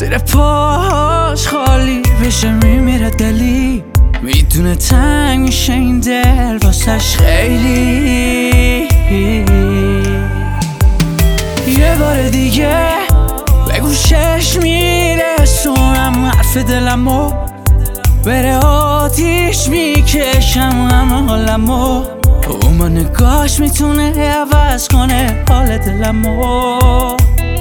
زیر پاش خالی بشه میمیره دلی، میدونه تنگ میشه این دل واسش خیلی. یه بار دیگه به گوشش میرسونم حرف دلمو، بره آتیش میکشم همه حالمو، اون با نگاش میتونه عوض کنه حال دلمو.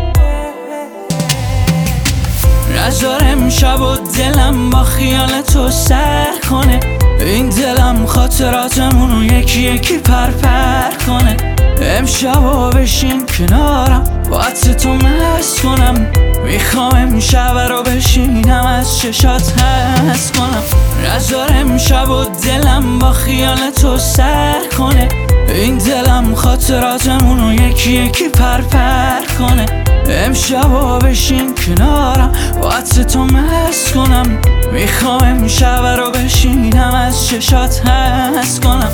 نذار امشب و دلم با خیال تو سر کنه، این دلم خاطراتمونو یکی یکی پرپر کنه. امشب و بشین کنارم با عطر تو مست کنم، میخوام امشب رو بشینم از چشات حس کنم. نذار امشب و دلم با خیال تو سر کنه، این دلم خاطراتمونو یکی یکی پرپر کنه. امشب و بشین کنارم با عطر تو مست کنم، میخوام امشب رو بشینم از چشات حس کنم.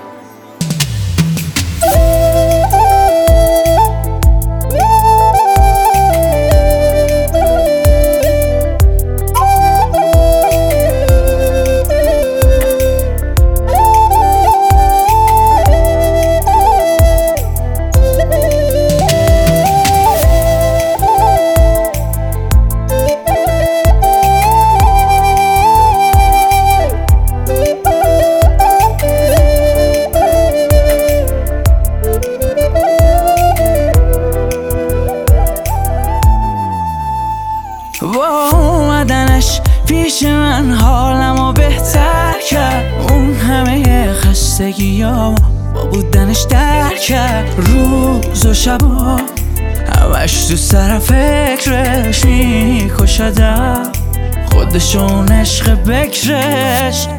با اومدنش پیش من حالمو بهتر کرد، اون همه خستگیامو با بودنش در کرد. روز و شبا همش تو سر فکرش میکشدم، خودشون عشق بکرش.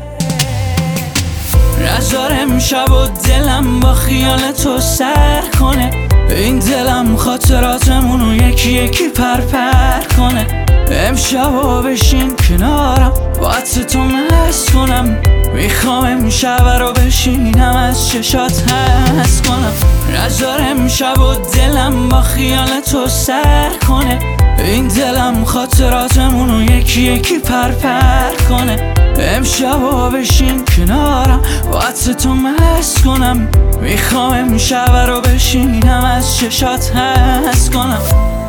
نذار امشب و دلم با خیال تو سر کنه، این دلم خاطراتمونو یکی یکی پرپر کنه. امشب و بشین کنارم با عطر تو مست کنم، میخوام امشب رو بشینم از چشات حس کنم. نذار امشب و دلم با خیال تو سر کنه، این دلم خاطراتمونو یکی یکی پرپر کنه. امشب و بشین کنارم با عطر تو مست کنم، میخوام امشب رو بشینم از چشات حس کنم.